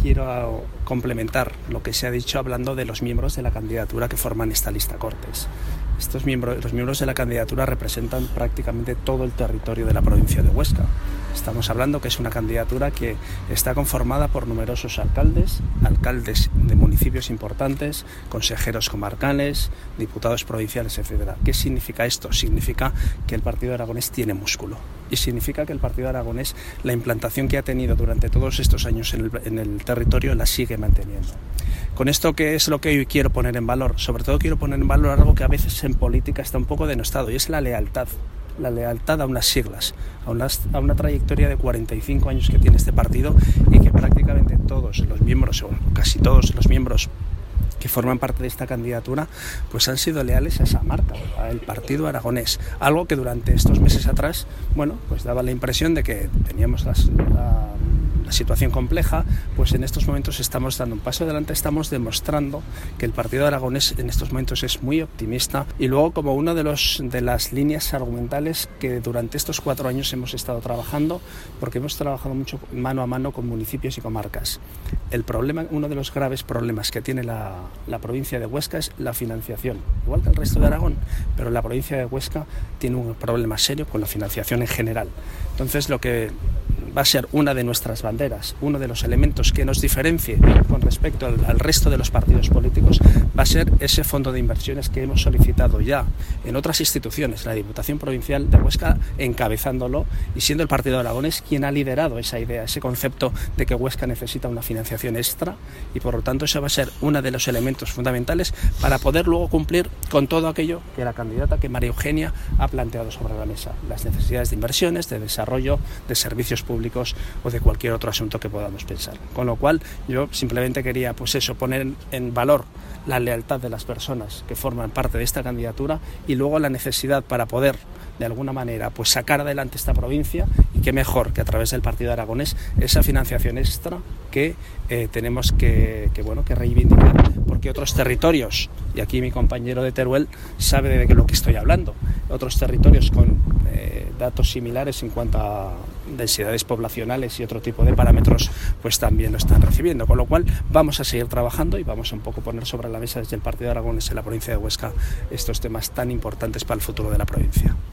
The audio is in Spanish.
quiero complementar lo que se ha dicho hablando de los miembros de la candidatura que forman esta lista Cortes. Los miembros de la candidatura representan prácticamente todo el territorio de la provincia de Huesca. Estamos hablando que es una candidatura que está conformada por numerosos alcaldes de municipios importantes, consejeros comarcales, diputados provinciales, etc. ¿Qué significa esto? Significa que el Partido Aragonés tiene músculo y significa que el Partido Aragonés, la implantación que ha tenido durante todos estos años en el territorio, la sigue manteniendo. Con esto, ¿qué es lo que hoy quiero poner en valor? Sobre todo quiero poner en valor algo que a veces en política está un poco denostado, y es la lealtad a unas siglas, a una trayectoria de 45 años que tiene este partido, y que prácticamente todos los miembros, o casi todos los miembros que forman parte de esta candidatura, pues han sido leales a esa marca, al Partido Aragonés. Algo que durante estos meses atrás, pues daba la impresión de que teníamos la situación compleja, pues en estos momentos estamos dando un paso adelante, estamos demostrando que el Partido Aragonés en estos momentos es muy optimista, y luego como una de las líneas argumentales que durante estos 4 años hemos estado trabajando, porque hemos trabajado mucho mano a mano con municipios y comarcas. Uno de los graves problemas que tiene la provincia de Huesca es la financiación, igual que el resto de Aragón, pero la provincia de Huesca tiene un problema serio con la financiación en general. Entonces, lo que va a ser una de nuestras banderas, uno de los elementos que nos diferencie con respecto al resto de los partidos políticos, va a ser ese fondo de inversiones que hemos solicitado ya en otras instituciones, la Diputación Provincial de Huesca encabezándolo y siendo el Partido Aragonés quien ha liderado esa idea, ese concepto de que Huesca necesita una financiación extra, y por lo tanto ese va a ser uno de los elementos fundamentales para poder luego cumplir con todo aquello que la candidata, que María Eugenia, ha planteado sobre la mesa, las necesidades de inversiones, de desarrollo, de servicios públicos o de cualquier otro asunto que podamos pensar. Con lo cual yo simplemente quería poner en valor la lealtad de las personas que forman parte de esta candidatura, y luego la necesidad para poder de alguna manera sacar adelante esta provincia, y qué mejor que a través del Partido Aragonés esa financiación extra que tenemos que reivindicar, porque otros territorios, y aquí mi compañero de Teruel sabe de lo que estoy hablando, otros territorios con datos similares en cuanto a densidades poblacionales y otro tipo de parámetros, pues también lo están recibiendo, con lo cual vamos a seguir trabajando y vamos a poner sobre la mesa desde el Partido Aragonés en la provincia de Huesca estos temas tan importantes para el futuro de la provincia.